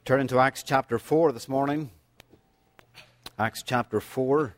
Turning to Acts chapter 4 this morning. Acts chapter 4.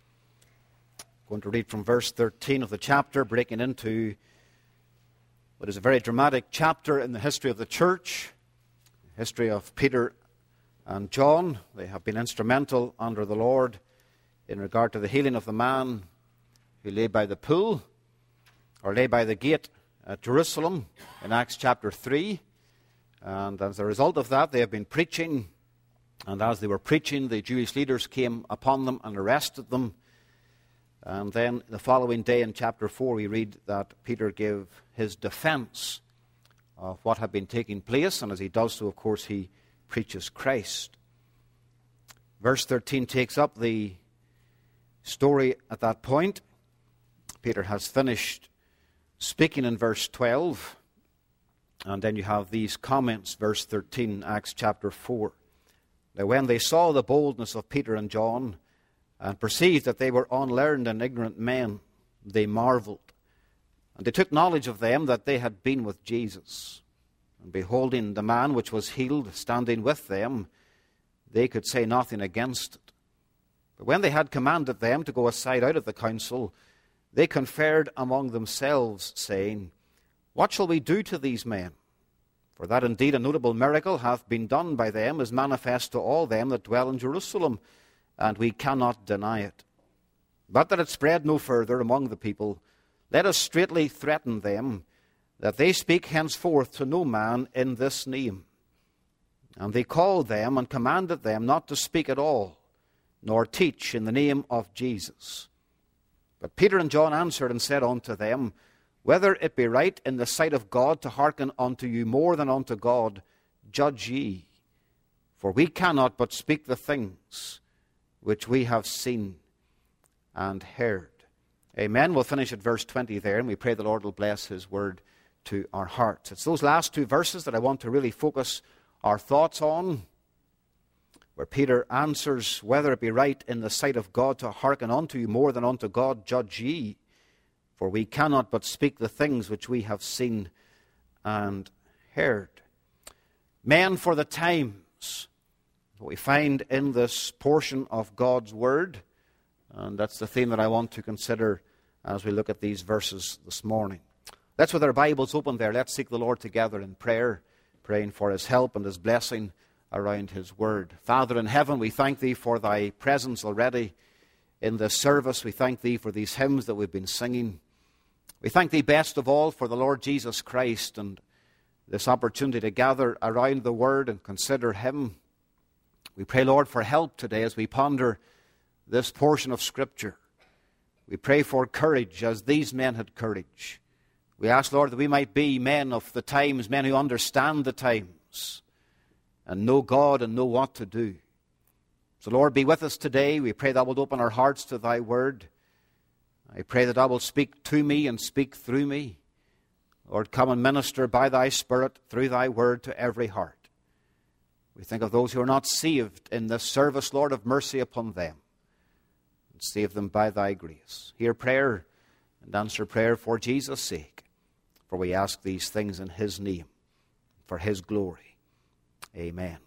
Going to read from verse 13 of the chapter, breaking into what is a very dramatic chapter in the history of the church, the history of Peter and John. They have been instrumental under the Lord in regard to the healing of the man who lay by the pool, or lay by the gate at Jerusalem in Acts chapter 3. And as a result of that, they have been preaching. And as they were preaching, the Jewish leaders came upon them and arrested them. And then the following day in chapter 4, we read that Peter gave his defense of what had been taking place. And as he does so, of course, he preaches Christ. Verse 13 takes up the story at that point. Peter has finished speaking in verse 12. And then you have these comments, verse 13, Acts chapter 4. Now when they saw the boldness of Peter and John, and perceived that they were unlearned and ignorant men, they marveled. And they took knowledge of them that they had been with Jesus. And beholding the man which was healed standing with them, they could say nothing against it. But when they had commanded them to go aside out of the council, they conferred among themselves, saying, What shall we do to these men? For that indeed a notable miracle hath been done by them is manifest to all them that dwell in Jerusalem, and we cannot deny it. But that it spread no further among the people, let us straitly threaten them, that they speak henceforth to no man in this name. And they called them and commanded them not to speak at all, nor teach in the name of Jesus. But Peter and John answered and said unto them, Whether it be right in the sight of God to hearken unto you more than unto God, judge ye. For we cannot but speak the things which we have seen and heard. Amen. We'll finish at verse 20 there, and we pray the Lord will bless His word to our hearts. It's those last two verses that I want to really focus our thoughts on, where Peter answers, Whether it be right in the sight of God to hearken unto you more than unto God, judge ye. For we cannot but speak the things which we have seen and heard. Men for the times, what we find in this portion of God's Word. And that's the theme that I want to consider as we look at these verses this morning. Let's, with our Bibles open there, let's seek the Lord together in prayer, praying for His help and His blessing around His Word. Father in heaven, we thank Thee for Thy presence already in this service. We thank Thee for these hymns that we've been singing. We thank Thee best of all for the Lord Jesus Christ and this opportunity to gather around the Word and consider Him. We pray, Lord, for help today as we ponder this portion of Scripture. We pray for courage as these men had courage. We ask, Lord, that we might be men of the times, men who understand the times and know God and know what to do. So, Lord, be with us today. We pray Thou wilt open our hearts to Thy Word. I pray that Thou wilt speak to me and speak through me. Lord, come and minister by Thy Spirit through Thy Word to every heart. We think of those who are not saved in this service. Lord, have mercy upon them and save them by Thy grace. Hear prayer and answer prayer for Jesus' sake. For we ask these things in His name, for His glory. Amen.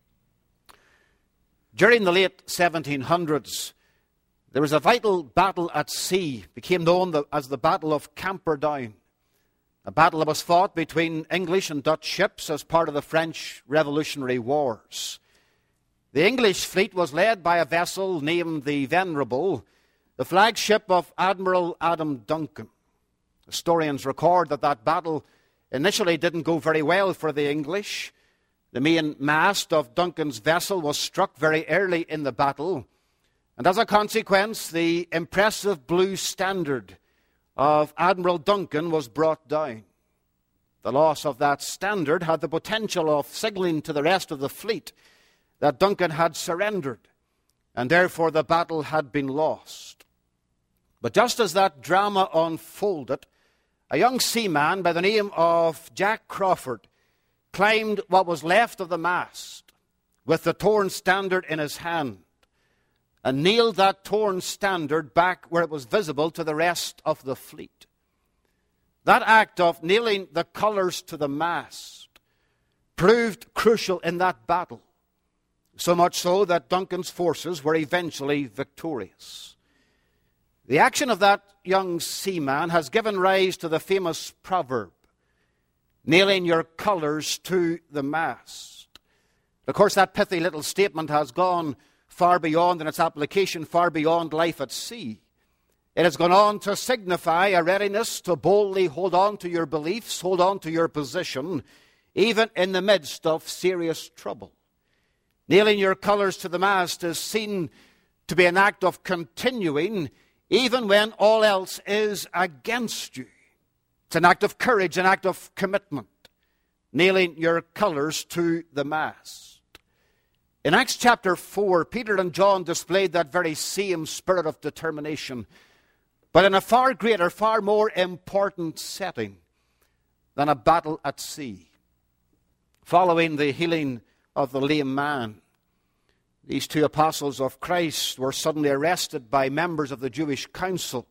During the late 1700s, there was a vital battle at sea, became known as the Battle of Camperdown. A battle that was fought between English and Dutch ships as part of the French Revolutionary Wars. The English fleet was led by a vessel named the Venerable, the flagship of Admiral Adam Duncan. Historians record that that battle initially didn't go very well for the English. The main mast of Duncan's vessel was struck very early in the battle, and as a consequence, the impressive blue standard of Admiral Duncan was brought down. The loss of that standard had the potential of signaling to the rest of the fleet that Duncan had surrendered, and therefore the battle had been lost. But just as that drama unfolded, a young seaman by the name of Jack Crawford climbed what was left of the mast with the torn standard in his hand and nailed that torn standard back where it was visible to the rest of the fleet. That act of nailing the colours to the mast proved crucial in that battle. so much so that Duncan's forces were eventually victorious. The action of that young seaman has given rise to the famous proverb, nailing your colours to the mast. Of course, that pithy little statement has gone far beyond, in its application, far beyond life at sea. It has gone on to signify a readiness to boldly hold on to your beliefs, hold on to your position, even in the midst of serious trouble. Nailing your colours to the mast is seen to be an act of continuing, even when all else is against you. It's an act of courage, an act of commitment. Nailing your colours to the mast. In Acts chapter 4, Peter and John displayed that very same spirit of determination, but in a far greater, far more important setting than a battle at sea. Following the healing of the lame man, these two apostles of Christ were suddenly arrested by members of the Jewish council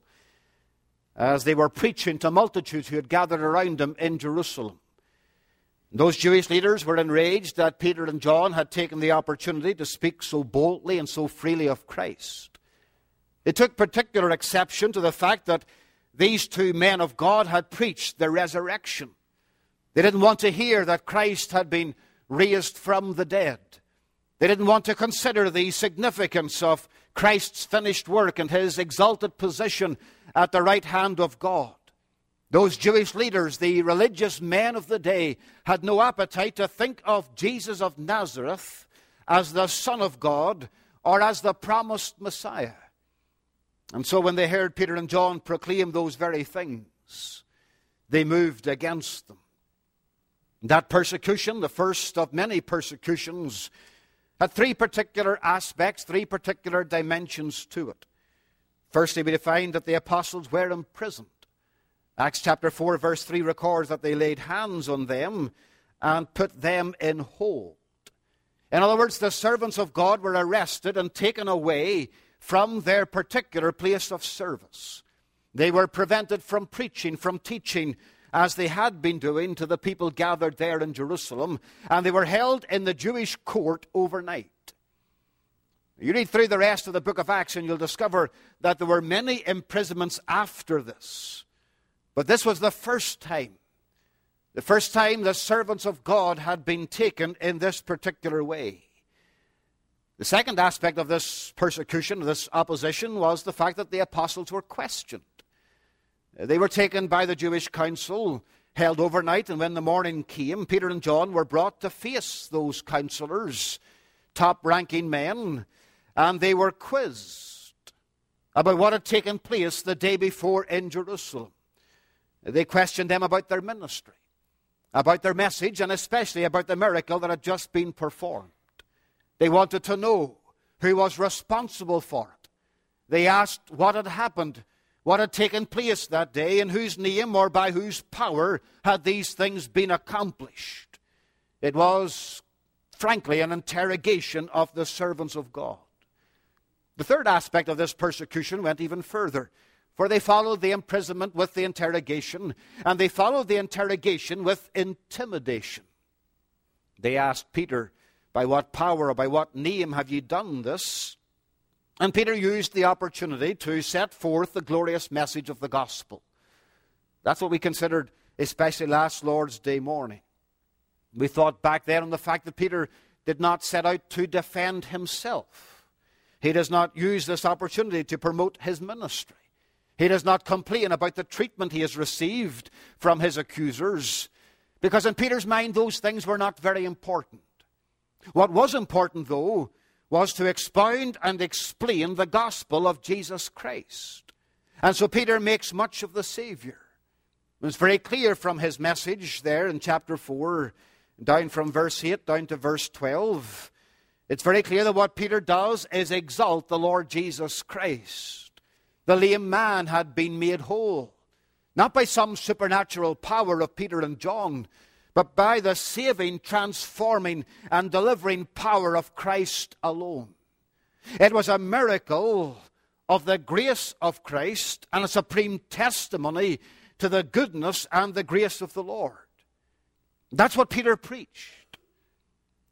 as they were preaching to multitudes who had gathered around them in Jerusalem. Those Jewish leaders were enraged that Peter and John had taken the opportunity to speak so boldly and so freely of Christ. They took particular exception to the fact that these two men of God had preached the resurrection. They didn't want to hear that Christ had been raised from the dead. They didn't want to consider the significance of Christ's finished work and his exalted position at the right hand of God. Those Jewish leaders, the religious men of the day, had no appetite to think of Jesus of Nazareth as the Son of God or as the promised Messiah. And so when they heard Peter and John proclaim those very things, they moved against them. That persecution, the first of many persecutions, had three particular aspects, three particular dimensions to it. Firstly, we find that the apostles were imprisoned. Acts chapter 4, verse 3 records that they laid hands on them and put them in hold. In other words, the servants of God were arrested and taken away from their particular place of service. They were prevented from preaching, from teaching, as they had been doing to the people gathered there in Jerusalem, and they were held in the Jewish court overnight. You read through the rest of the book of Acts and you'll discover that there were many imprisonments after this. But this was the first time the servants of God had been taken in this particular way. The second aspect of this persecution, this opposition, was the fact that the apostles were questioned. They were taken by the Jewish council, held overnight, and when the morning came, Peter and John were brought to face those counselors, top-ranking men, and they were quizzed about what had taken place the day before in Jerusalem. They questioned them about their ministry, about their message, and especially about the miracle that had just been performed. They wanted to know who was responsible for it. They asked what had happened, what had taken place that day, in whose name or by whose power had these things been accomplished. It was, frankly, an interrogation of the servants of God. The third aspect of this persecution went even further. For they followed the imprisonment with the interrogation, and they followed the interrogation with intimidation. They asked Peter, by what power or by what name have ye done this? And Peter used the opportunity to set forth the glorious message of the gospel. That's what we considered, especially last Lord's Day morning. We thought back then on the fact that Peter did not set out to defend himself. He does not use this opportunity to promote his ministry. He does not complain about the treatment he has received from his accusers, because in Peter's mind those things were not very important. What was important, though, was to expound and explain the gospel of Jesus Christ. And so Peter makes much of the Savior. It's very clear from his message there in chapter 4, down from verse 8 down to verse 12. It's very clear that what Peter does is exalt the Lord Jesus Christ. The lame man had been made whole, not by some supernatural power of Peter and John, but by the saving, transforming, and delivering power of Christ alone. It was a miracle of the grace of Christ and a supreme testimony to the goodness and the grace of the Lord. That's what Peter preached.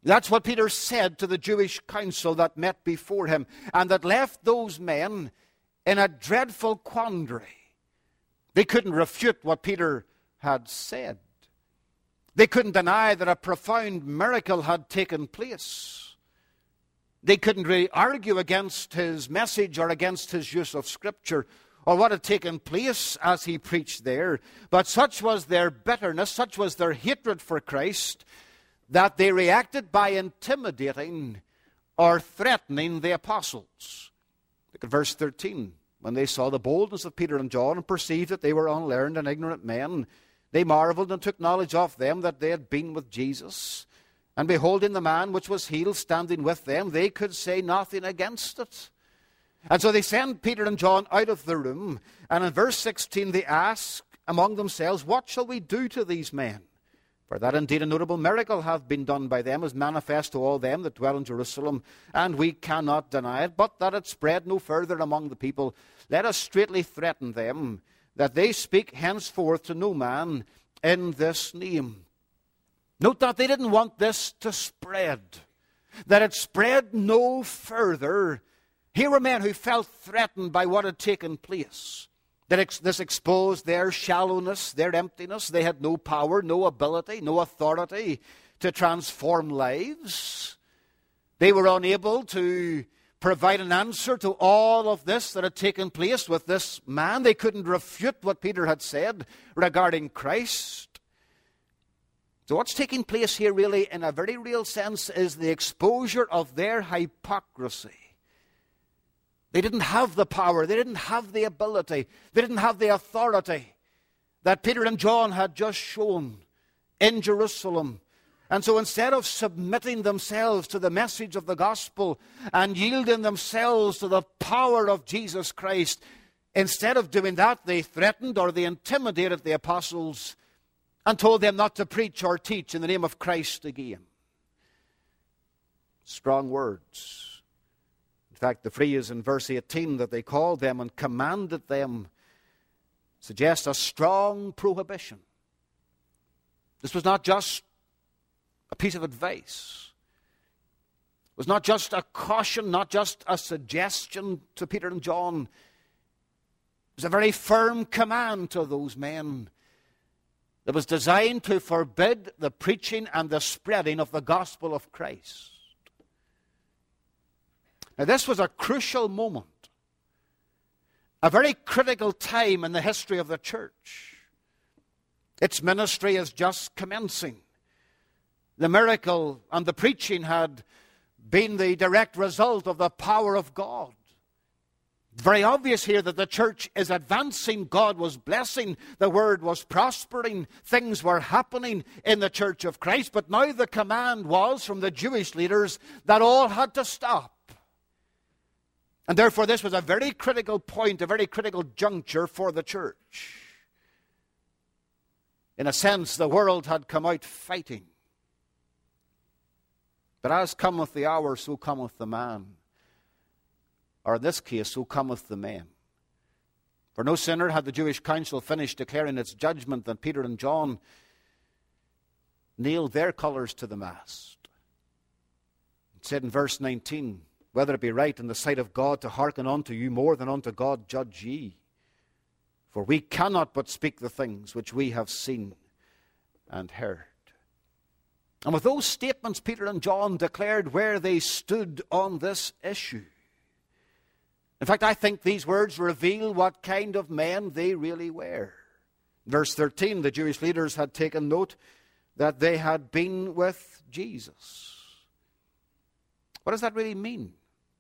That's what Peter said to the Jewish council that met before him, and that left those men in a dreadful quandary. They couldn't refute what Peter had said. They couldn't deny that a profound miracle had taken place. They couldn't really argue against his message or against his use of Scripture or what had taken place as he preached there. But such was their bitterness, such was their hatred for Christ, that they reacted by intimidating or threatening the apostles. Look at verse 13. When they saw the boldness of Peter and John and perceived that they were unlearned and ignorant men, they marveled and took knowledge of them that they had been with Jesus. And beholding the man which was healed standing with them, they could say nothing against it. And so they sent Peter and John out of the room. And in verse 16 they ask among themselves, what shall we do to these men? For that indeed a notable miracle hath been done by them, is manifest to all them that dwell in Jerusalem, and we cannot deny it, but that it spread no further among the people. Let us straitly threaten them, that they speak henceforth to no man in this name. Note that they didn't want this to spread, that it spread no further. Here were men who felt threatened by what had taken place. This exposed their shallowness, their emptiness. They had no power, no ability, no authority to transform lives. They were unable to provide an answer to all of this that had taken place with this man. They couldn't refute what Peter had said regarding Christ. So what's taking place here really in a very real sense is the exposure of their hypocrisy. They didn't have the power. They didn't have the ability. They didn't have the authority that Peter and John had just shown in Jerusalem. And so instead of submitting themselves to the message of the gospel and yielding themselves to the power of Jesus Christ, instead of doing that, they threatened or they intimidated the apostles and told them not to preach or teach in the name of Christ again. Strong words. In fact, the phrase in verse 18 that they called them and commanded them suggests a strong prohibition. This was not just a piece of advice. It was not just a caution, not just a suggestion to Peter and John. It was a very firm command to those men that was designed to forbid the preaching and the spreading of the gospel of Christ. Now, this was a crucial moment, a very critical time in the history of the church. Its ministry is just commencing. The miracle and the preaching had been the direct result of the power of God. It's very obvious here that the church is advancing. God was blessing. The word was prospering. Things were happening in the church of Christ. But now the command was from the Jewish leaders that all had to stop. And therefore this was a very critical point, a very critical juncture for the church. In a sense, the world had come out fighting. But as cometh the hour, so cometh the man. Or in this case, so cometh the man. For no sooner had the Jewish council finished declaring its judgment than Peter and John nailed their colours to the mast. It said in verse 19, whether it be right in the sight of God to hearken unto you more than unto God judge ye. For we cannot but speak the things which we have seen and heard. And with those statements, Peter and John declared where they stood on this issue. In fact, I think these words reveal what kind of men they really were. Verse 13, the Jewish leaders had taken note that they had been with Jesus. What does that really mean?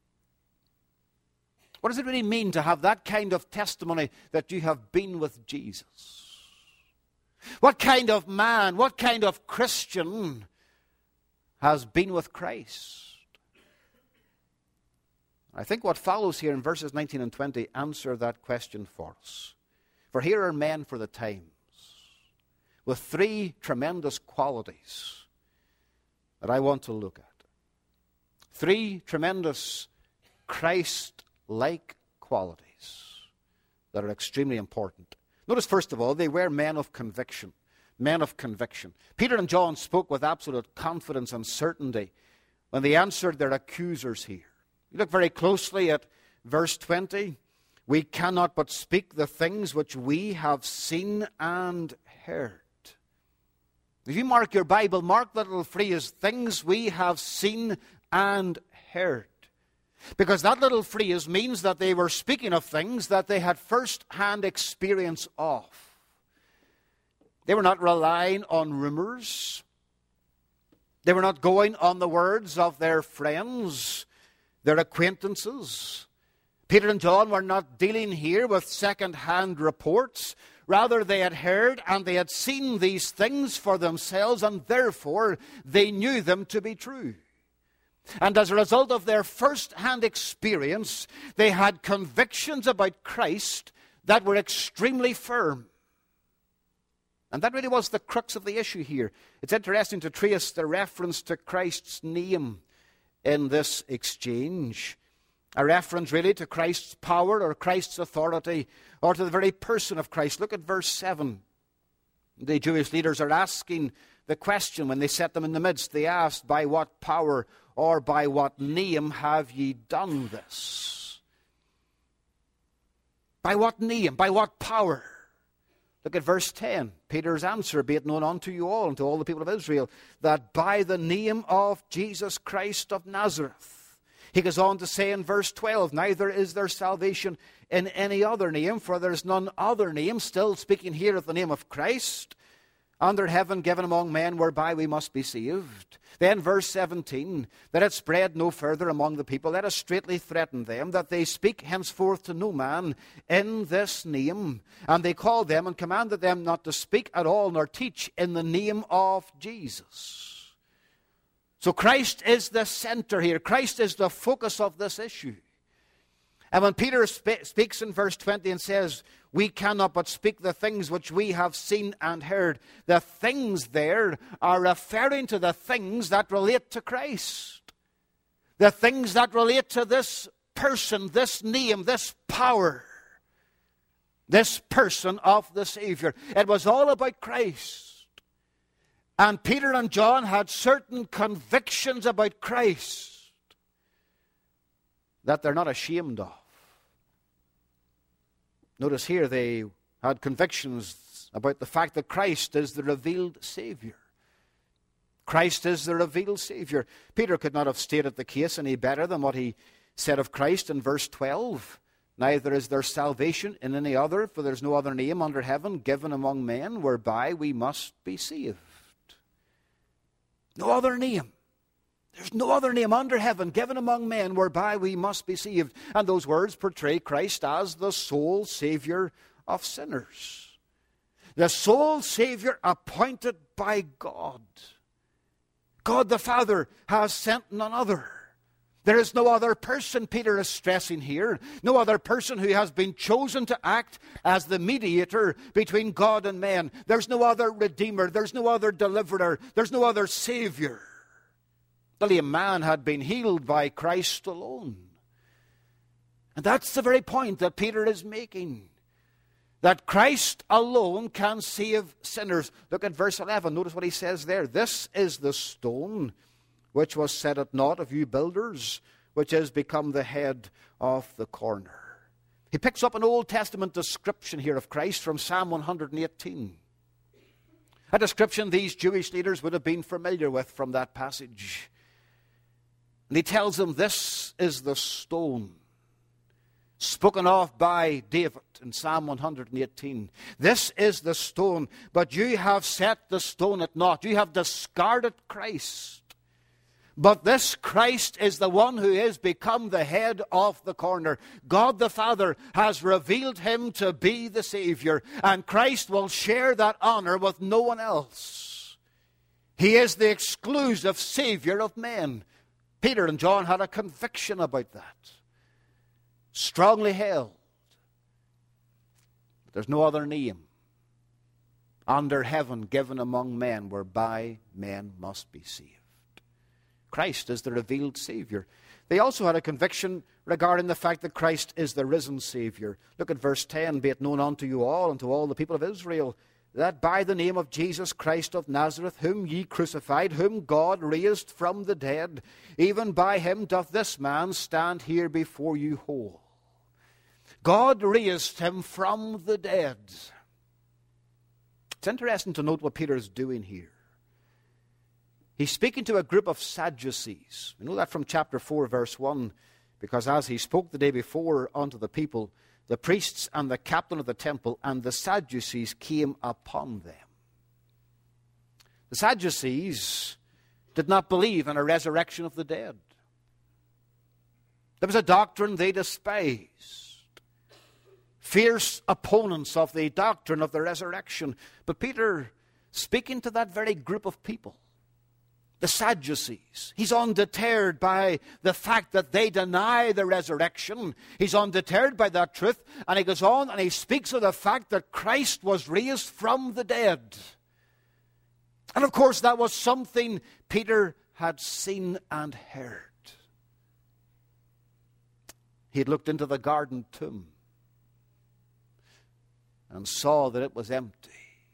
What does it really mean to have that kind of testimony that you have been with Jesus? What kind of man, what kind of Christian has been with Christ? I think what follows here in verses 19 and 20 answer that question for us. For here are men for the times with three tremendous qualities that I want to look at. Three tremendous Christ-like qualities that are extremely important. Notice, first of all, they were men of conviction. men of conviction. Peter and John spoke with absolute confidence and certainty when they answered their accusers here. You look very closely at verse 20. We cannot but speak the things which we have seen and heard. If you mark your Bible, mark the little phrase, things we have seen and heard. Because that little phrase means that they were speaking of things that they had first-hand experience of. They were not relying on rumors. They were not going on the words of their friends, their acquaintances. Peter and John were not dealing here with second-hand reports. Rather, they had heard and they had seen these things for themselves, and therefore they knew them to be true. And as a result of their first-hand experience, they had convictions about Christ that were extremely firm. And that really was the crux of the issue here. It's interesting to trace the reference to Christ's name in this exchange. A reference really to Christ's power or Christ's authority or to the very person of Christ. Look at verse 7. The Jewish leaders are asking the question when they set them in the midst. They asked, by what power or by what name have ye done this? By what name? By what power? Look at verse 10. Peter's answer, be it known unto you all and to all the people of Israel, that by the name of Jesus Christ of Nazareth. He goes on to say in verse 12, neither is there salvation in any other name, for there is none other name, still speaking here of the name of Christ, under heaven given among men whereby we must be saved. Then verse 17, that it spread no further among the people, let us straitly threaten them, that they speak henceforth to no man in this name. And they called them and commanded them not to speak at all, nor teach in the name of Jesus. So Christ is the center here. Christ is the focus of this issue. And when Peter speaks in verse 20 and says, we cannot but speak the things which we have seen and heard, the things there are referring to the things that relate to Christ. The things that relate to this person, this name, this power, this person of the Savior. It was all about Christ. And Peter and John had certain convictions about Christ that they're not ashamed of. Notice here they had convictions about the fact that Christ is the revealed Savior. Christ is the revealed Savior. Peter could not have stated the case any better than what he said of Christ in verse 12. Neither is there salvation in any other, for there is no other name under heaven given among men whereby we must be saved. No other name. There's no other name under heaven given among men whereby we must be saved. And those words portray Christ as the sole Savior of sinners. The sole Savior appointed by God. God the Father has sent none other. There is no other person, Peter is stressing here, no other person who has been chosen to act as the mediator between God and man. There's no other Redeemer. There's no other Deliverer. There's no other Savior. The lame man had been healed by Christ alone. And that's the very point that Peter is making. That Christ alone can save sinners. Look at verse 11. Notice what he says there. This is the stone which was set at naught of you builders, which has become the head of the corner. He picks up an Old Testament description here of Christ from Psalm 118. A description these Jewish leaders would have been familiar with from that passage. And he tells them this is the stone spoken of by David in Psalm 118. This is the stone, but you have set the stone at naught. You have discarded Christ. But this Christ is the one who is become the head of the corner. God the Father has revealed him to be the Savior, and Christ will share that honor with no one else. He is the exclusive Savior of men. Peter and John had a conviction about that. Strongly held. There's no other name under heaven given among men whereby men must be saved. Christ is the revealed Savior. They also had a conviction regarding the fact that Christ is the risen Savior. Look at verse 10. Be it known unto you all and to all the people of Israel that by the name of Jesus Christ of Nazareth, whom ye crucified, whom God raised from the dead, even by him doth this man stand here before you whole. God raised him from the dead. It's interesting to note what Peter is doing here. He's speaking to a group of Sadducees. We know that from chapter 4, verse 1, because as he spoke the day before unto the people, the priests and the captain of the temple and the Sadducees came upon them. The Sadducees did not believe in a resurrection of the dead. There was a doctrine they despised. Fierce opponents of the doctrine of the resurrection. But Peter, speaking to that very group of people, the Sadducees, he's undeterred by the fact that they deny the resurrection. He's undeterred by that truth. And he goes on and he speaks of the fact that Christ was raised from the dead. And of course that was something Peter had seen and heard. He had looked into the garden tomb and saw that it was empty.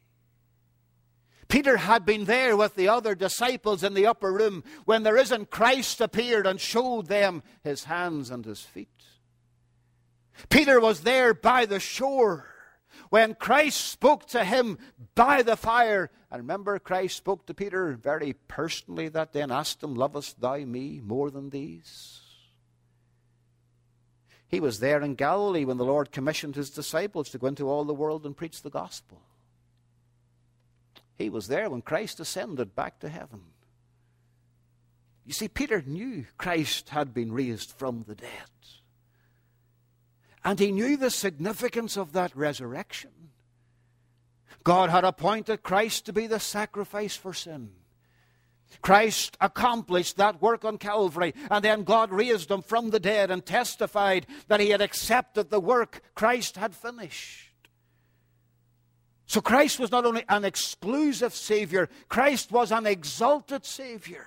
Peter had been there with the other disciples in the upper room when the risen Christ appeared and showed them his hands and his feet. Peter was there by the shore when Christ spoke to him by the fire. And remember, Christ spoke to Peter very personally that day and asked him, "Lovest thou me more than these?" He was there in Galilee when the Lord commissioned his disciples to go into all the world and preach the gospel. He was there when Christ ascended back to heaven. You see, Peter knew Christ had been raised from the dead. And he knew the significance of that resurrection. God had appointed Christ to be the sacrifice for sin. Christ accomplished that work on Calvary, and then God raised him from the dead and testified that he had accepted the work Christ had finished. So Christ was not only an exclusive Savior, Christ was an exalted Savior.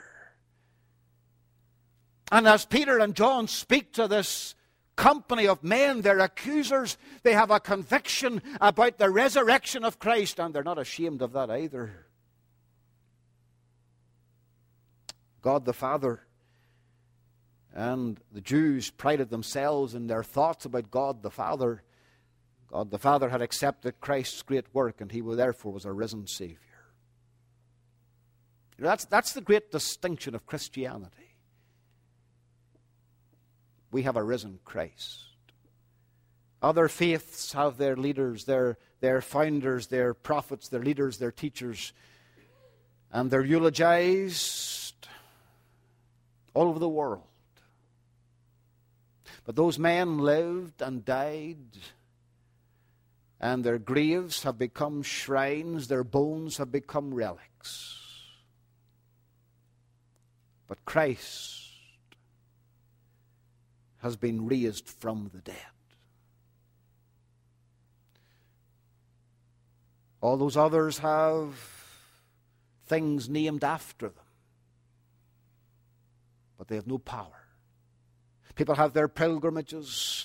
And as Peter and John speak to this company of men, their accusers, they have a conviction about the resurrection of Christ, and they're not ashamed of that either. God the Father and the Jews prided themselves in their thoughts about God the Father. God the Father had accepted Christ's great work, and he therefore was a risen Savior. That's the great distinction of Christianity. We have a risen Christ. Other faiths have their leaders, their founders, their prophets, their leaders, their teachers, and they're eulogized all over the world. But those men lived and died, and their graves have become shrines, their bones have become relics. But Christ has been raised from the dead. All those others have things named after them, but they have no power. People have their pilgrimages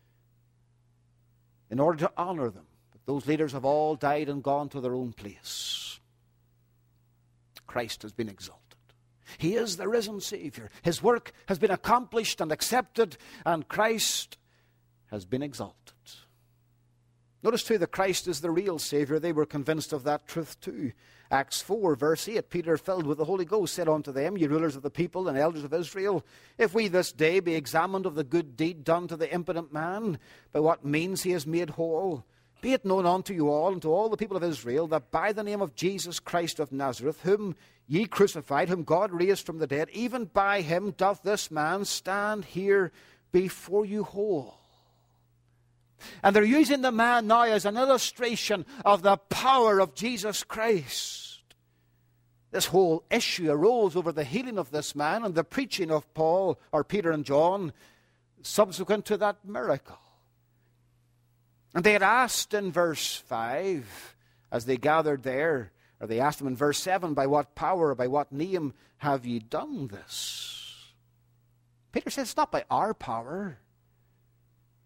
in order to honor them. But those leaders have all died and gone to their own place. Christ has been exalted. He is the risen Savior. His work has been accomplished and accepted, and Christ has been exalted. Notice too that Christ is the real Savior. They were convinced of that truth too. Acts 4, verse 8, Peter, filled with the Holy Ghost, said unto them, Ye rulers of the people and elders of Israel, if we this day be examined of the good deed done to the impotent man, by what means he is made whole, be it known unto you all and to all the people of Israel, that by the name of Jesus Christ of Nazareth, whom ye crucified, whom God raised from the dead, even by him doth this man stand here before you whole. And they're using the man now as an illustration of the power of Jesus Christ. This whole issue arose over the healing of this man and the preaching of Paul, or Peter and John, subsequent to that miracle. And they had asked in verse 5, as they gathered there, or they asked him in verse 7, by what power or by what name have ye done this? Peter says, it's not by our power.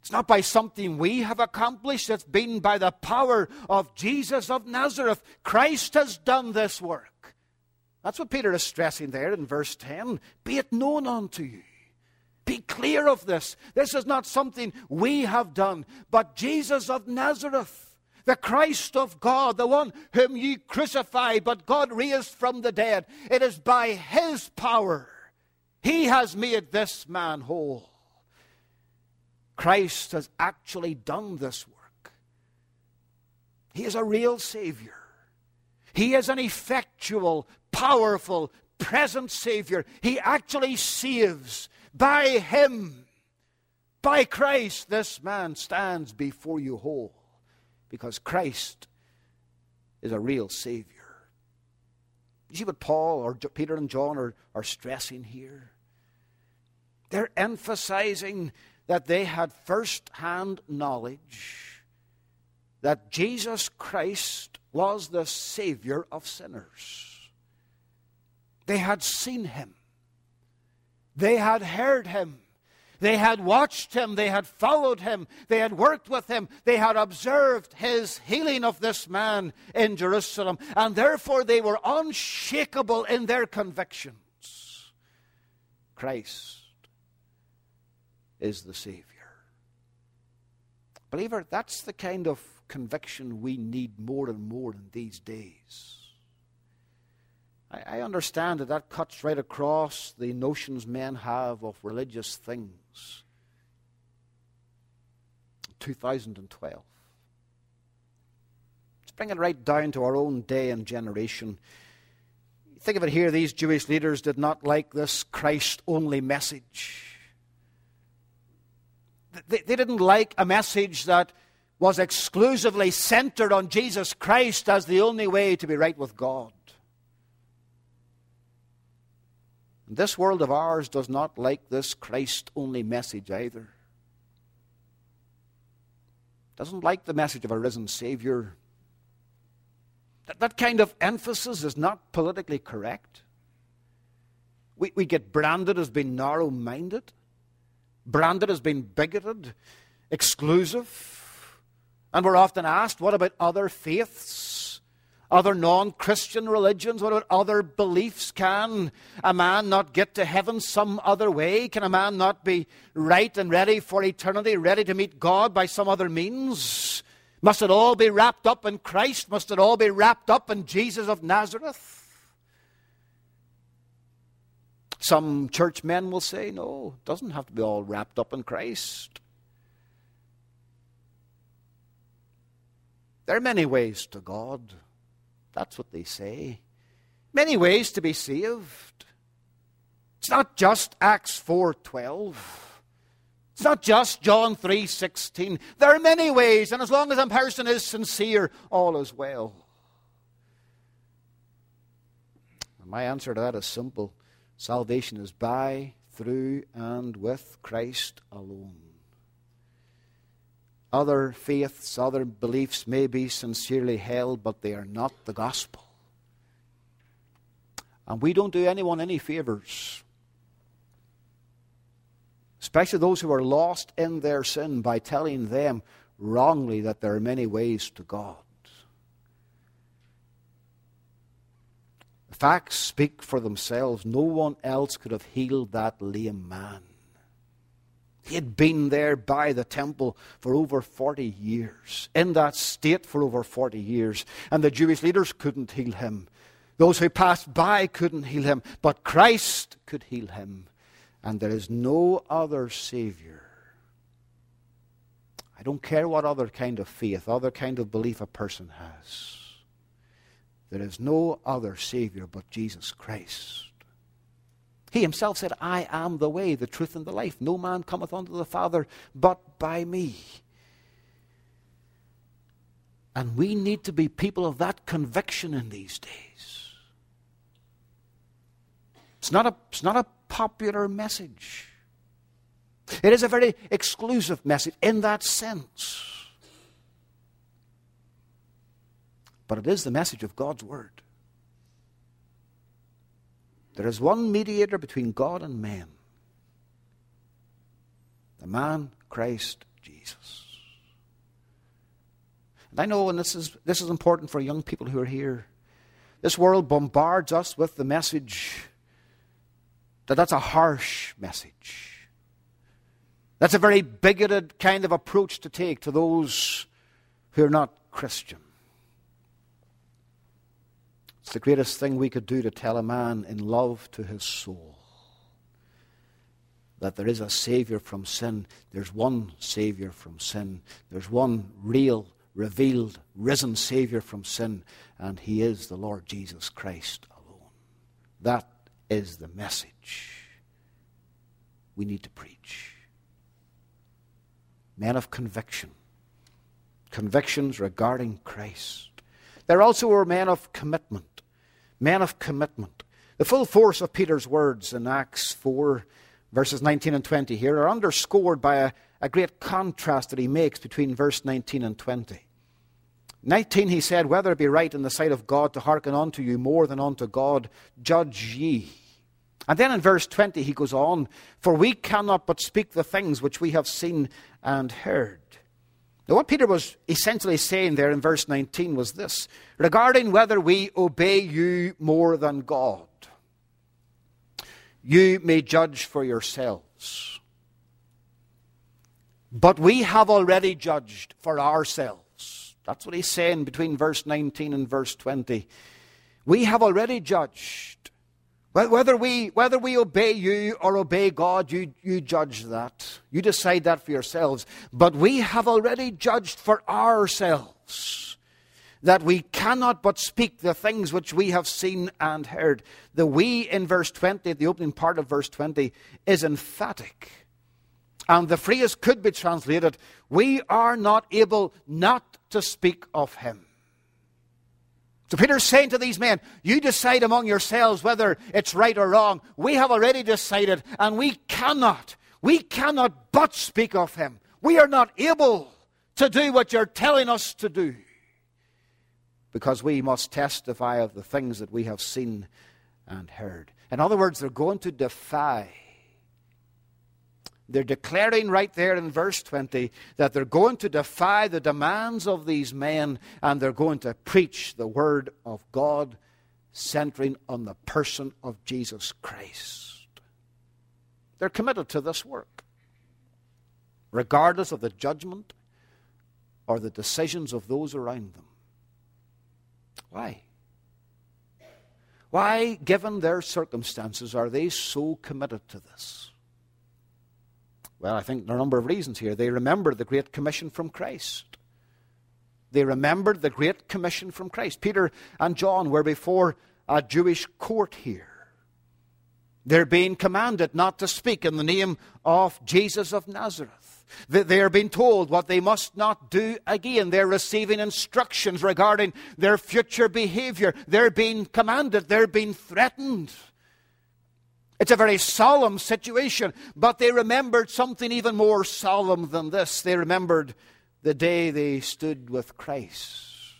It's not by something we have accomplished. It's been by the power of Jesus of Nazareth. Christ has done this work. That's what Peter is stressing there in verse 10. Be it known unto you. Be clear of this. This is not something we have done, but Jesus of Nazareth, the Christ of God, the one whom you crucified, but God raised from the dead. It is by his power. He has made this man whole. Christ has actually done this work. He is a real Savior. He is an effectual, powerful, present Savior. He actually saves. By him, by Christ, this man stands before you whole, because Christ is a real Savior. You see what Paul or Peter and John are stressing here? They're emphasizing that they had first-hand knowledge that Jesus Christ was the Savior of sinners. They had seen him. They had heard him. They had watched him. They had followed him. They had worked with him. They had observed his healing of this man in Jerusalem. And therefore they were unshakable in their convictions. Christ is the Savior. Believer, that's the kind of conviction we need more and more in these days. I understand that cuts right across the notions men have of religious things. 2012. Let's bring it right down to our own day and generation. Think of it here, these Jewish leaders did not like this Christ-only message. They didn't like a message that was exclusively centered on Jesus Christ as the only way to be right with God. This world of ours does not like this Christ-only message either. Doesn't like the message of a risen Savior. That kind of emphasis is not politically correct. We get branded as being narrow-minded, branded as being bigoted, exclusive. And we're often asked, what about other faiths? Other non-Christian religions? What about other beliefs? Can a man not get to heaven some other way? Can a man not be right and ready for eternity, ready to meet God by some other means? Must it all be wrapped up in Christ? Must it all be wrapped up in Jesus of Nazareth? Some churchmen will say, no, it doesn't have to be all wrapped up in Christ. There are many ways to God. That's what they say. Many ways to be saved. It's not just Acts 4:12. It's not just John 3:16. There are many ways, and as long as a person is sincere, all is well. And my answer to that is simple. Salvation is by, through, and with Christ alone. Other faiths, other beliefs may be sincerely held, but they are not the gospel. And we don't do anyone any favors, especially those who are lost in their sin, by telling them wrongly that there are many ways to God. The facts speak for themselves. No one else could have healed that lame man. He had been there by the temple for over 40 years, in that state for over 40 years, and the Jewish leaders couldn't heal him. Those who passed by couldn't heal him, but Christ could heal him, and there is no other Savior. I don't care what other kind of faith, other kind of belief a person has. There is no other Savior but Jesus Christ. He himself said, I am the way, the truth, and the life. No man cometh unto the Father but by me. And we need to be people of that conviction in these days. It's not a popular message. It is a very exclusive message in that sense. But it is the message of God's Word. There is one mediator between God and men. The man, Christ Jesus. And I know, and this is important for young people who are here, this world bombards us with the message that that's a harsh message. That's a very bigoted kind of approach to take to those who are not Christian. It's the greatest thing we could do to tell a man in love to his soul that there is a Savior from sin. There's one Savior from sin. There's one real, revealed, risen Savior from sin, and He is the Lord Jesus Christ alone. That is the message we need to preach. Men of conviction. Convictions regarding Christ. There also were men of commitment. Men of commitment. The full force of Peter's words in Acts 4, verses 19 and 20 here are underscored by a great contrast that he makes between verse 19 and 20. 19 he said, "Whether it be right in the sight of God to hearken unto you more than unto God, judge ye." And then in verse 20 he goes on, "For we cannot but speak the things which we have seen and heard." Now what Peter was essentially saying there in verse 19 was this: regarding whether we obey you more than God, you may judge for yourselves. But we have already judged for ourselves. That's what he's saying between verse 19 and verse 20. We have already judged. Whether we obey you or obey God, you judge that. You decide that for yourselves. But we have already judged for ourselves that we cannot but speak the things which we have seen and heard. The "we" in verse 20, the opening part of verse 20, is emphatic. And the phrase could be translated, "We are not able not to speak of Him." So Peter's saying to these men, you decide among yourselves whether it's right or wrong. We have already decided, and we cannot but speak of Him. We are not able to do what you're telling us to do, because we must testify of the things that we have seen and heard. In other words, they're going to defy. They're declaring right there in verse 20 that they're going to defy the demands of these men, and they're going to preach the Word of God centering on the person of Jesus Christ. They're committed to this work, regardless of the judgment or the decisions of those around them. Why? Why, given their circumstances, are they so committed to this? Well, I think there are a number of reasons here. They remembered the Great Commission from Christ. They remembered the Great Commission from Christ. Peter and John were before a Jewish court here. They're being commanded not to speak in the name of Jesus of Nazareth. They are being told what they must not do again. They're receiving instructions regarding their future behavior. They're being commanded. They're being threatened. It's a very solemn situation, but they remembered something even more solemn than this. They remembered the day they stood with Christ.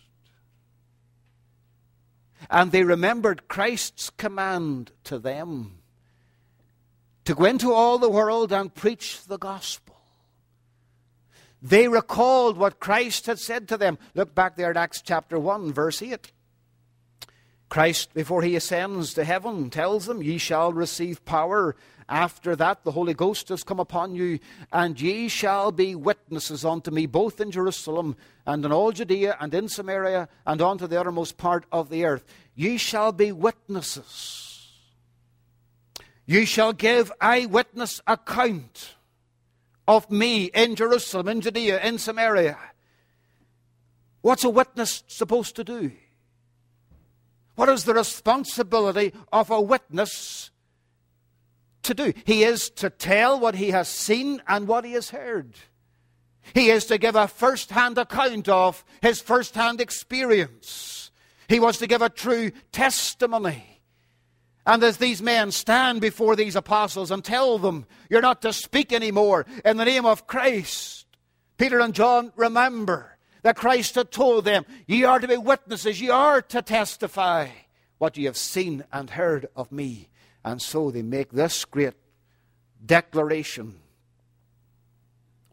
And they remembered Christ's command to them to go into all the world and preach the gospel. They recalled what Christ had said to them. Look back there at Acts chapter 1, verse 8. Christ, before He ascends to heaven, tells them, "Ye shall receive power. After that the Holy Ghost has come upon you, and ye shall be witnesses unto me, both in Jerusalem and in all Judea and in Samaria and unto the uttermost part of the earth." Ye shall be witnesses. You shall give eyewitness account of me in Jerusalem, in Judea, in Samaria. What's a witness supposed to do? What is the responsibility of a witness to do? He is to tell what he has seen and what he has heard. He is to give a first-hand account of his first-hand experience. He was to give a true testimony. And as these men stand before these apostles and tell them, you're not to speak anymore in the name of Christ, Peter and John remember that Christ had told them, ye are to be witnesses, ye are to testify what ye have seen and heard of me. And so they make this great declaration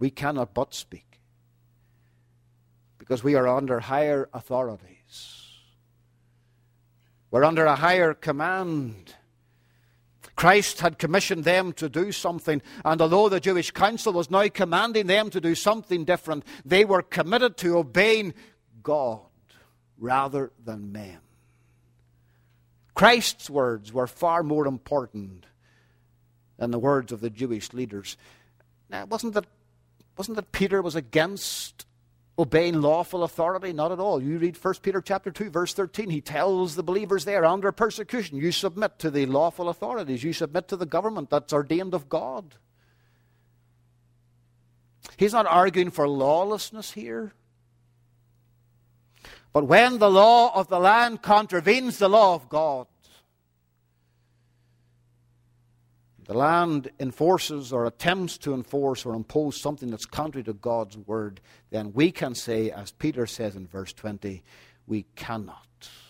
We cannot but speak, because we are under higher authorities. We're under a higher command. Christ had commissioned them to do something, and although the Jewish council was now commanding them to do something different, they were committed to obeying God rather than men. Christ's words were far more important than the words of the Jewish leaders. Now, wasn't that Peter was against obeying lawful authority? Not at all. You read 1 Peter chapter 2, verse 13. He tells the believers there, under persecution, you submit to the lawful authorities. You submit to the government that's ordained of God. He's not arguing for lawlessness here. But when the law of the land contravenes the law of God, the land enforces or attempts to enforce or impose something that's contrary to God's word, then we can say, as Peter says in verse 20, we cannot.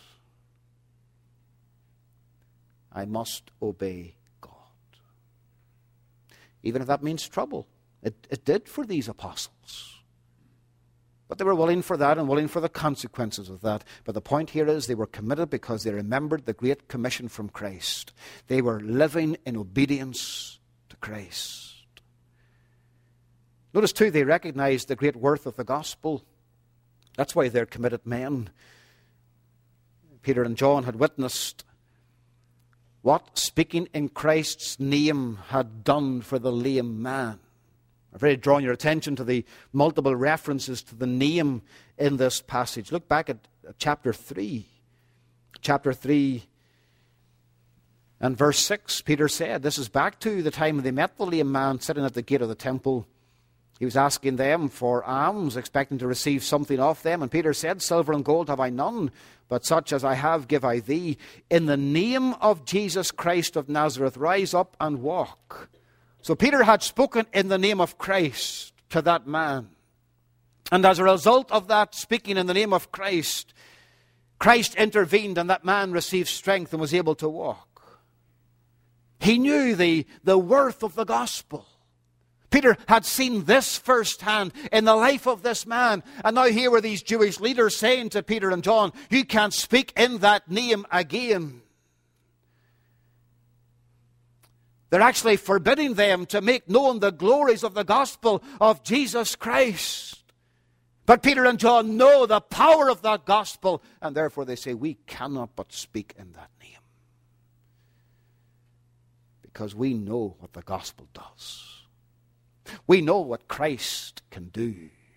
I must obey God. Even if that means trouble. It did for these apostles. But they were willing for that and willing for the consequences of that. But the point here is they were committed because they remembered the great commission from Christ. They were living in obedience to Christ. Notice too, they recognized the great worth of the gospel. That's why they're committed men. Peter and John had witnessed what speaking in Christ's name had done for the lame man. I've already drawn your attention to the multiple references to the name in this passage. Look back at chapter 3. Chapter 3 and verse 6, Peter said, this is back to the time when they met the lame man sitting at the gate of the temple. He was asking them for alms, expecting to receive something off them. And Peter said, silver and gold have I none, but such as I have give I thee. In the name of Jesus Christ of Nazareth, rise up and walk. So Peter had spoken in the name of Christ to that man. And as a result of that speaking in the name of Christ, Christ intervened and that man received strength and was able to walk. He knew the worth of the gospel. Peter had seen this firsthand in the life of this man. And now here were these Jewish leaders saying to Peter and John, you can't speak in that name again. They're actually forbidding them to make known the glories of the gospel of Jesus Christ. But Peter and John know the power of that gospel, and therefore they say, we cannot but speak in that name. Because we know what the gospel does. We know what Christ can do.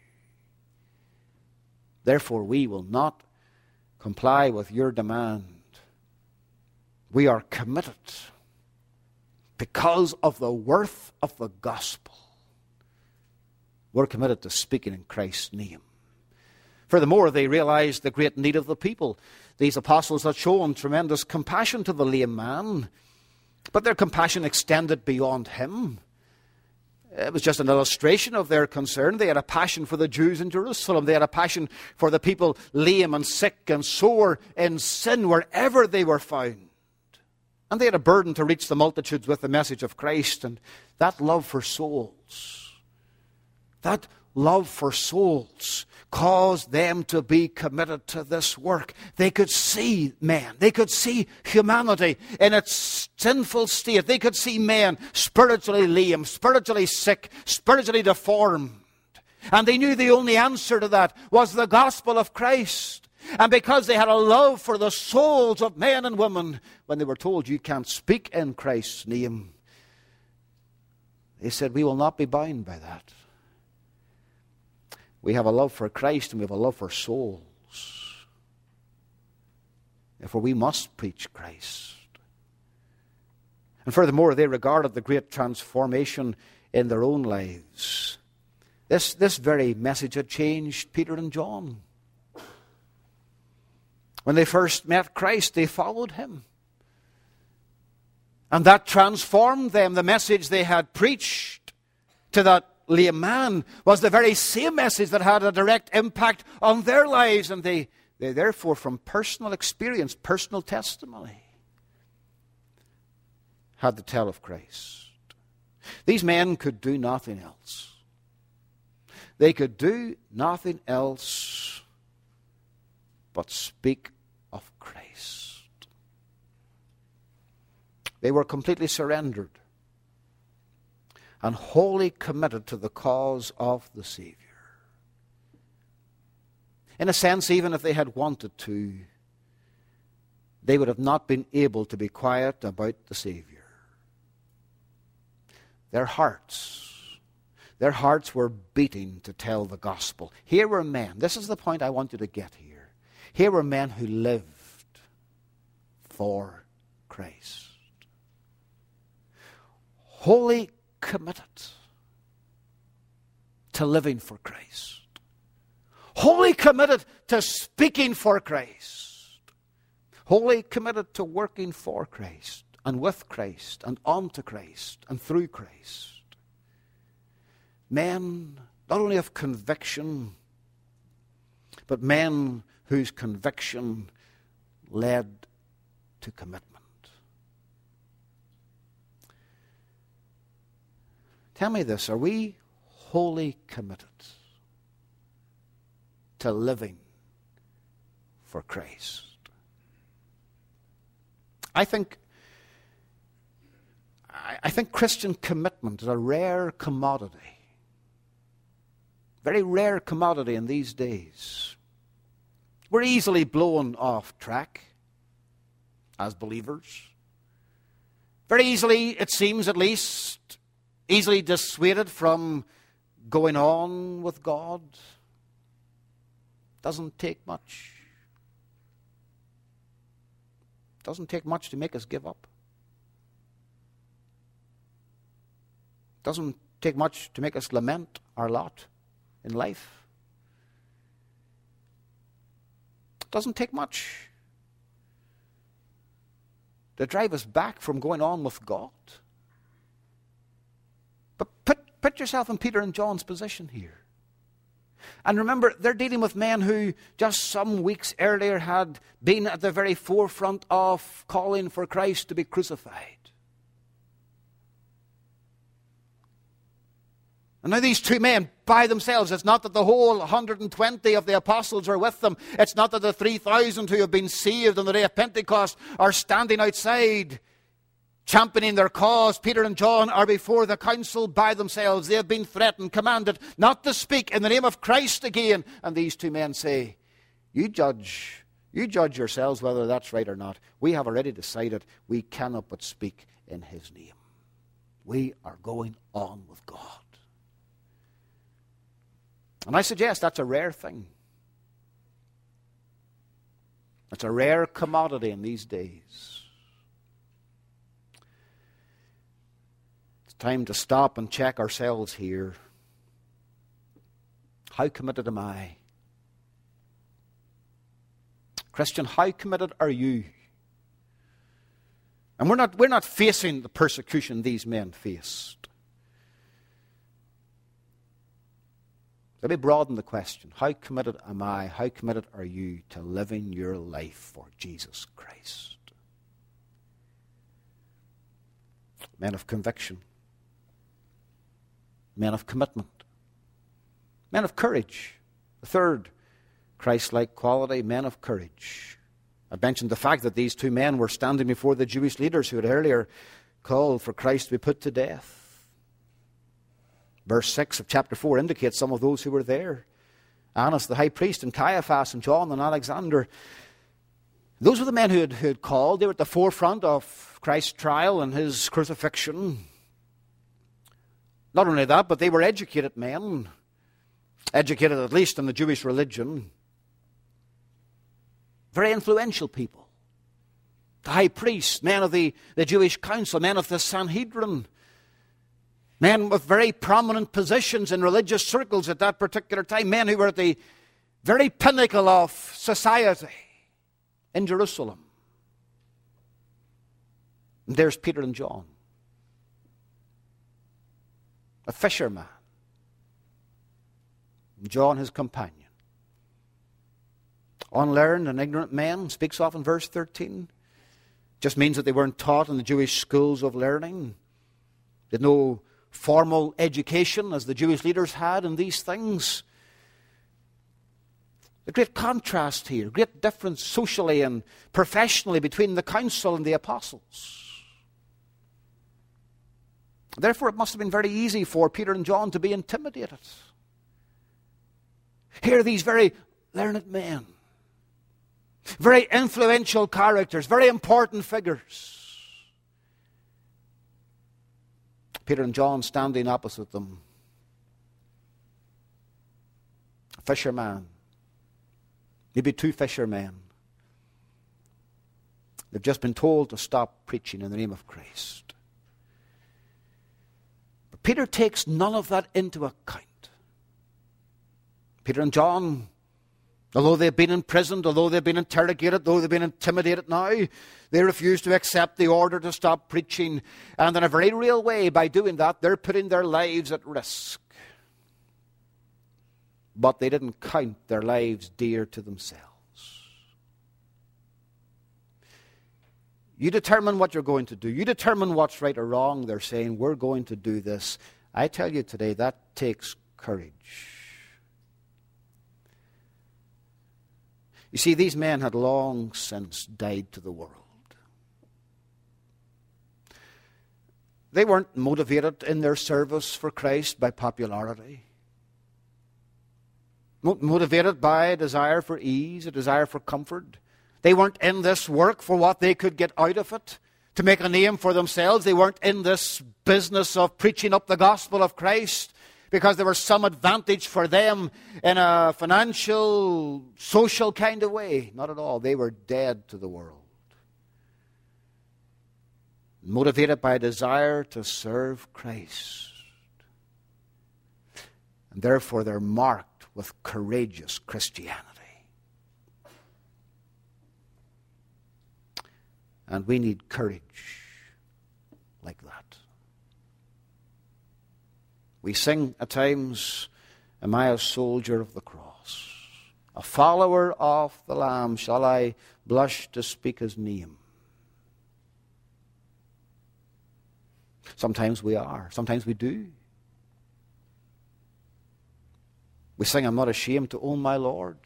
Therefore we will not comply with your demand. We are committed. Because of the worth of the gospel, we're committed to speaking in Christ's name. Furthermore, they realized the great need of the people. These apostles had shown tremendous compassion to the lame man, but their compassion extended beyond him. It was just an illustration of their concern. They had a passion for the Jews in Jerusalem. They had a passion for the people lame and sick and sore in sin wherever they were found. And they had a burden to reach the multitudes with the message of Christ. And that love for souls, caused them to be committed to this work. They could see men. They could see humanity in its sinful state. They could see men spiritually lame, spiritually sick, spiritually deformed. And they knew the only answer to that was the gospel of Christ. And because they had a love for the souls of men and women, when they were told you can't speak in Christ's name, they said, we will not be bound by that. We have a love for Christ and we have a love for souls. Therefore we must preach Christ. And furthermore, they regarded the great transformation in their own lives. This very message had changed Peter and John. When they first met Christ, they followed him. And that transformed them. The message they had preached to that lame man was the very same message that had a direct impact on their lives. And they therefore, from personal experience, personal testimony, had to tell of Christ. These men could do nothing else. They could do nothing else but speak of Christ. They were completely surrendered and wholly committed to the cause of the Savior. In a sense, even if they had wanted to, they would have not been able to be quiet about the Savior. Their hearts were beating to tell the gospel. Here were men, this is the point I want you to get here. Here were men who lived for Christ. Wholly committed to living for Christ. Wholly committed to speaking for Christ. Wholly committed to working for Christ and with Christ and unto Christ and through Christ. Men not only of conviction, but men whose conviction led to commitment. Tell me this, are we wholly committed to living for Christ? I think Christian commitment is a rare commodity. Very rare commodity in these days. We're easily blown off track as believers. Very easily, it seems at least, easily dissuaded from going on with God. Doesn't take much. Doesn't take much to make us give up. Doesn't take much to make us lament our lot in life. Doesn't take much to drive us back from going on with God. But put yourself in Peter and John's position here. And remember, they're dealing with men who just some weeks earlier had been at the very forefront of calling for Christ to be crucified. And now these two men by themselves, it's not that the whole 120 of the apostles are with them. It's not that the 3,000 who have been saved on the day of Pentecost are standing outside championing their cause. Peter and John are before the council by themselves. They have been threatened, commanded not to speak in the name of Christ again. And these two men say, you judge yourselves whether that's right or not. We have already decided we cannot but speak in his name. We are going on with God. And I suggest that's a rare thing. It's a rare commodity in these days. It's time to stop and check ourselves here. How committed am I? Christian, how committed are you? And we're not facing the persecution these men faced. Let me broaden the question. How committed am I? How committed are you to living your life for Jesus Christ? Men of conviction. Men of commitment. Men of courage. The third Christ-like quality, men of courage. I mentioned the fact that these two men were standing before the Jewish leaders who had earlier called for Christ to be put to death. Verse 6 of chapter 4 indicates some of those who were there. Annas the high priest, and Caiaphas, and John, and Alexander. Those were the men who had called. They were at the forefront of Christ's trial and his crucifixion. Not only that, but they were educated men. Educated at least in the Jewish religion. Very influential people. The high priest, men of the Jewish council, men of the Sanhedrin. Men with very prominent positions in religious circles at that particular time. Men who were at the very pinnacle of society in Jerusalem. And there's Peter and John. A fisherman. And John, his companion. Unlearned and ignorant men, speaks of in verse 13. Just means that they weren't taught in the Jewish schools of learning. They had no formal education as the Jewish leaders had in these things. A great contrast here, great difference socially and professionally between the council and the apostles. Therefore, it must have been very easy for Peter and John to be intimidated. Here are these very learned men, very influential characters, very important figures. Peter and John standing opposite them. A fisherman, maybe two fishermen. They've just been told to stop preaching in the name of Christ. But Peter takes none of that into account. Peter and John, although they've been imprisoned, although they've been interrogated, although they've been intimidated now, they refuse to accept the order to stop preaching. And in a very real way, by doing that, they're putting their lives at risk. But they didn't count their lives dear to themselves. You determine what you're going to do. You determine what's right or wrong. They're saying, we're going to do this. I tell you today, that takes courage. You see, these men had long since died to the world. They weren't motivated in their service for Christ by popularity. Motivated by a desire for ease, a desire for comfort. They weren't in this work for what they could get out of it, to make a name for themselves. They weren't in this business of preaching up the gospel of Christ because there was some advantage for them in a financial, social kind of way. Not at all. They were dead to the world. Motivated by a desire to serve Christ. And therefore they're marked with courageous Christianity. And we need courage like that. We sing at times, am I a soldier of the cross? A follower of the Lamb, shall I blush to speak his name? Sometimes we are. Sometimes we do. We sing, I'm not ashamed to own my Lord.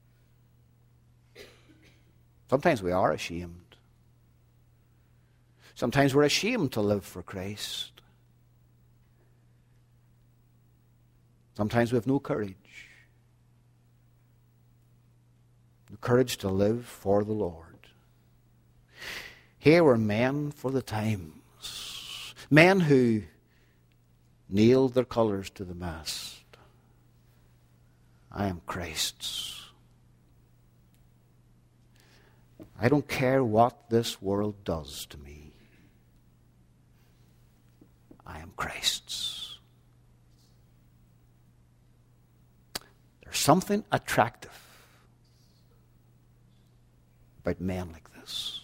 Sometimes we are ashamed. Sometimes we're ashamed to live for Christ. Sometimes we have no courage. The courage to live for the Lord. Here were men for the times. Men who nailed their colours to the mast. I am Christ's. I don't care what this world does to me. I am Christ's. There's something attractive about men like this.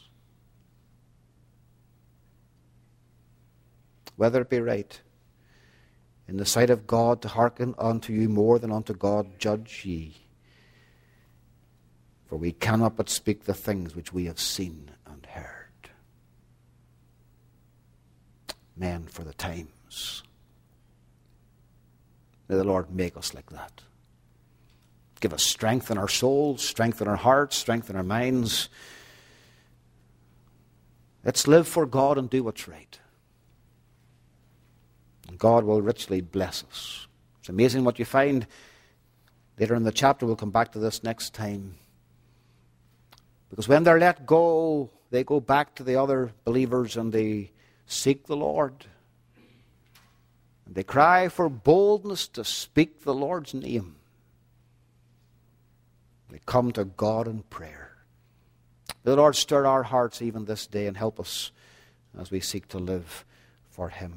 Whether it be right in the sight of God to hearken unto you more than unto God, judge ye. For we cannot but speak the things which we have seen and heard. Men for the times. May the Lord make us like that. Give us strength in our souls, strength in our hearts, strength in our minds. Let's live for God and do what's right. And God will richly bless us. It's amazing what you find later in the chapter. We'll come back to this next time. Because when they're let go, they go back to the other believers and they seek the Lord. And they cry for boldness to speak the Lord's name. They come to God in prayer. May the Lord stir our hearts even this day and help us as we seek to live for Him.